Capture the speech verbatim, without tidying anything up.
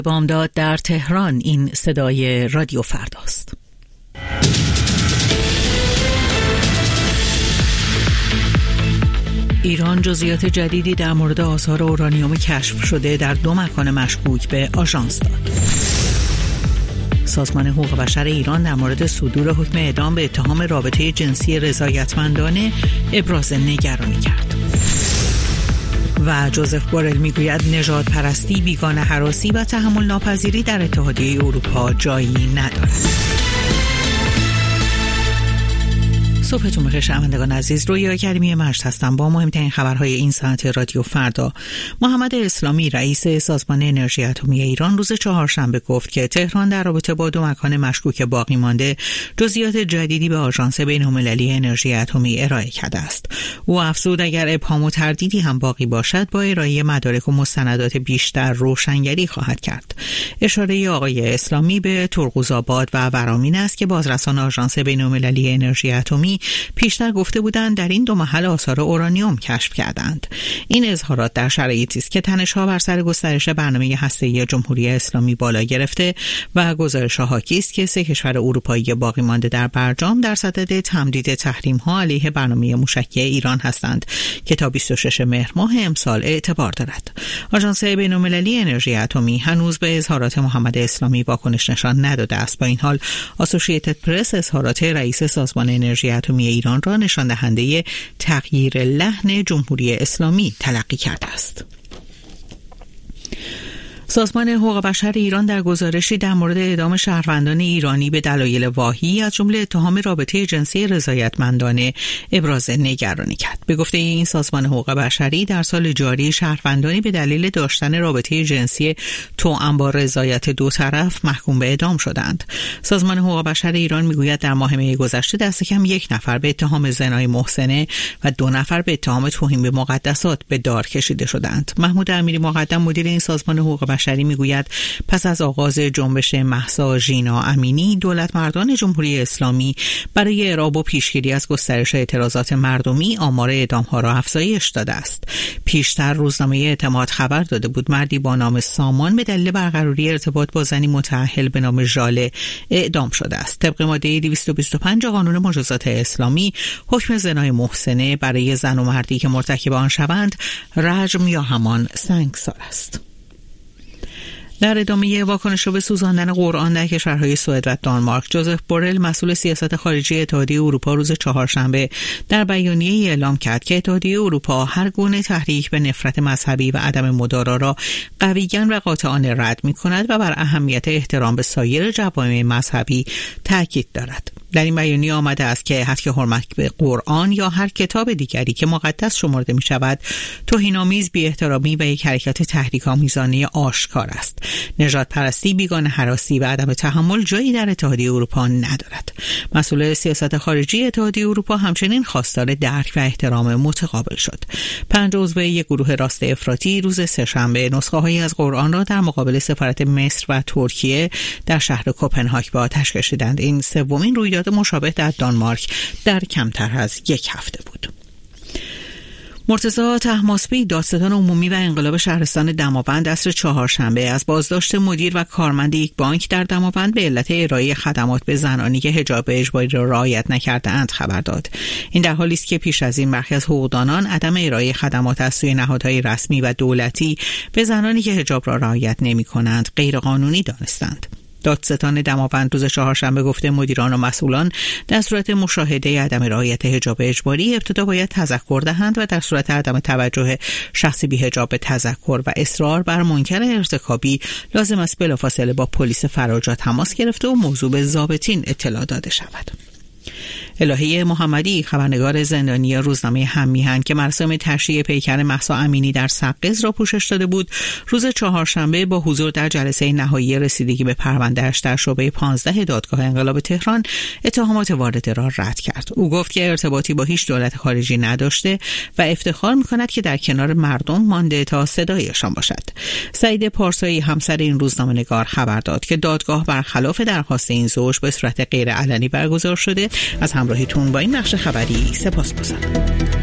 بامداد در تهران. این صدای رادیو فرداست. ایران جزئیات جدیدی در مورد آثار اورانیوم کشف شده در دو مکان مشکوک به آژانس داد. سازمان حقوق بشر ایران در مورد صدور حکم اعدام به اتهام رابطه جنسی رضایتمندانه ابراز نگرانی کرد. و جوزف بورل میگوید نژاد پرستی، بیگانه هراسی و تحمل ناپذیری در اتحادیه اروپا جایی ندارد. صبحتون بخیر شنوندگان عزیز، رویا کریمی مجد هستم با مهمترین خبرهای این ساعت رادیو فردا. محمد اسلامی رئیس سازمان انرژی اتمی ایران روز چهارشنبه گفت که تهران در رابطه با دو مکان مشکوک باقی مانده جزئیات جدیدی به آژانس بین‌المللی انرژی اتمی ارائه کرده است. او افزود اگر ابهام و تردیدی هم باقی باشد با ارائه مدارک و مستندات بیشتر روشنگری خواهد کرد. اشاره آقای اسلامی به ترقوزآباد و ورامین است که بازرسان آژانس بین‌المللی انرژی اتمی پیشتر گفته بودند در این دو محل آثار اورانیوم کشف کردند. این اظهارات در شرایطی است که تنش‌ها بر سر گسترش برنامه هسته‌ای جمهوری اسلامی بالا گرفته و گزارش‌ها حاکی است که سه کشور اروپایی باقی مانده در برجام در صدد تمدید تحریم‌ها علیه برنامه موشکی ایران هستند که تا بیست و ششم مهر ماه امسال اعتبار دارد. آژانس بین‌المللی انرژی اتمی هنوز به اظهارات محمد اسلامی واکنش نشان نداده است. با این حال اسوسییتد پرس اظهارات رئیس سازمان انرژی اتمی ایران را نشان دهنده تغییر لحن جمهوری اسلامی تلقی کرده است. سازمان حقوق بشر ایران در گزارشی در مورد اعدام شهروندان ایرانی به دلایل واهی از جمله اتهام رابطه جنسی رضایتمندانه ابراز نگرانی کرد. به گفته این سازمان حقوق بشری در سال جاری شهروندانی به دلیل داشتن رابطه جنسی توأم با رضایت دو طرف محکوم به اعدام شدند. سازمان حقوق بشر ایران میگوید در ماه می گذشته دست کم یک نفر به اتهام زنای محسنه و دو نفر به اتهام توهین به مقدسات به دار کشیده شدند. محمود امیری مقدم مدیر این سازمان حقوق بشری بشری میگوید پس از آغاز جنبش مهسا ژینا امینی دولت مردان جمهوری اسلامی برای اعراب و پیشگیری از گسترش اعتراضات مردمی آمار اعدام‌ها را افزایش داده است. پیشتر روزنامه اعتماد خبر داده بود مردی با نام سامان به دلیل برقراری ارتباط با زنی متأهل به نام ژاله اعدام شده است. طبق ماده دویست و بیست و پنج قانون مجازات اسلامی حکم زنای محسنه برای زن و مردی که مرتکب آن شوند رجم یا همان سنگسار است. در ادامه واکنش به سوزاندن قرآن در کشورهای سوئد و دانمارک، جوزف بورل مسئول سیاست خارجی اتحادیه اروپا روز چهارشنبه در بیانیه‌ای اعلام کرد که اتحادیه اروپا هر گونه تحریک به نفرت مذهبی و عدم مدارا را قویاً و قاطعانه رد می‌کند و بر اهمیت احترام به سایر جوامع مذهبی تاکید دارد. در این بیانیه آمده است که هتک حرمت به قرآن یا هر کتاب دیگری که مقدس شمرده می شود توهین‌آمیز، بی‌احترامی و یک حرکت تحریک‌آمیزانه آشکار است. نژاد پرستی، بیگانه هراسی و عدم تحمل جایی در اتحادیه اروپا ندارد. مسئول سیاست خارجی اتحادیه اروپا همچنین خواستار درک و احترام متقابل شد. پنج عضو یک گروه راست افراطی روز سه‌شنبه نسخه‌هایی از قرآن را در مقابل سفارت مصر و ترکیه در شهر کوپنهاگ به آتش کشیدند. این سومین رویداد مشابه در دانمارک در کمتر از یک هفته بود. مرتضی طهماسبی، دادستان عمومی و انقلاب شهرستان دماوند عصر چهارشنبه از بازداشت مدیر و کارمند یک بانک در دماوند به علت ارائه خدمات به زنانی که حجاب اجباری را رعایت نکرده‌اند خبر داد. این در حالی است که پیش از این برخی از حقوقدانان عدم ارائه خدمات از سوی نهادهای رسمی و دولتی به زنانی که حجاب را رعایت نمی‌کنند غیرقانونی دانستند. دادستان دماوند روز چهارشنبه گفته مدیران و مسئولان در صورت مشاهده عدم رعایت حجاب اجباری ابتدا باید تذکر دهند و در صورت عدم توجه شخصی بی حجاب به تذکر و اصرار بر منکر ارتکابی لازم است بلافاصله با پلیس فراجا تماس گرفته و موضوع به ضابطین اطلاع داده شود. الهه محمدی، خبرنگار زندانی روزنامه هم میهن که مراسم تشییع پیکر مهسا امینی در سقز را پوشش داده بود، روز چهارشنبه با حضور در جلسه نهایی رسیدگی به پرونده‌اش در شعبه پانزده دادگاه انقلاب تهران اتهامات وارده را رد کرد. او گفت که ارتباطی با هیچ دولت خارجی نداشته و افتخار می‌کند که در کنار مردم مانده تا صدایشان باشد. سعید پارسایی، همسر این روزنامه‌نگار، خبر داد که دادگاه برخلاف درخواست این زوج به صورت غیر علنی برگزار شده. از همراهیتون با این بخش خبری سپاسگزارم.